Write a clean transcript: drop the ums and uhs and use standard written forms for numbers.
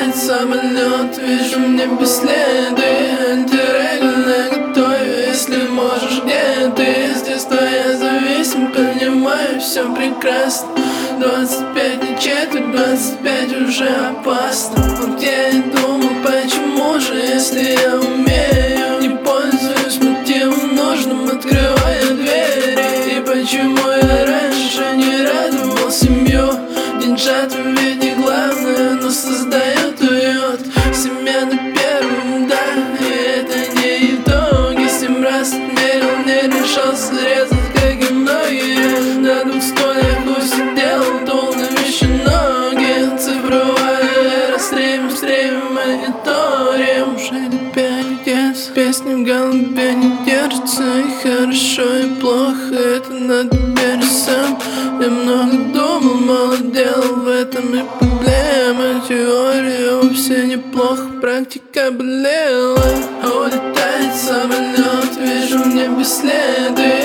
улетает самолет, вижу в небе следы. Антирегуль наготове, если можешь, где ты? Здесь твоя зависим, понимаю, все прекрасно. 25 не четверть, 25 уже опасно. Вот я и думал, почему же, если я умею, не пользуюсь мотивом нужным, открываю двери. И почему я раньше не радовал семью? Деньжат ведь не главное, но создает уют. Семья на первом, да, и это не итоги. 7 раз отмерил, не решался резать, как и многие. На 2 стульях усидел, дул на вещи ноги. Цифровая эра, стримим, мониторим. Уже не переедешь, песни в голове не держатся. И хорошо, и плохо, это надо беречь сам. Я много думал, мало делал, в этом и проблема. Теория вовсе неплохо, практика болела. Улетает самолет, вижу в небе следы.